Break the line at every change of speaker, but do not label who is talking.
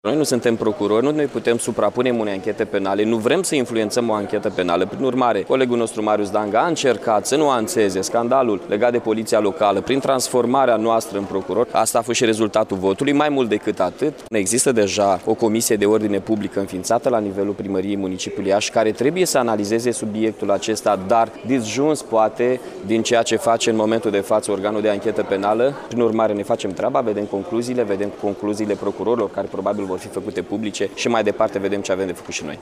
Noi nu suntem procurori, nu ne putem suprapune unei anchete penale, nu vrem să influențăm o anchetă penală. Prin urmare, colegul nostru Marius Danga a încercat să nuanțeze scandalul legat de poliția locală prin transformarea noastră în procuror. Asta a fost și rezultatul votului. Mai mult decât atât, există deja o comisie de ordine publică înființată la nivelul primăriei municipiului Iași, care trebuie să analizeze subiectul acesta, dar disjuns poate din ceea ce face în momentul de față organul de anchetă penală. Prin urmare, ne facem treaba, vedem concluziile procurorilor, care probabil vor fi făcute publice și mai departe vedem ce avem de făcut și noi.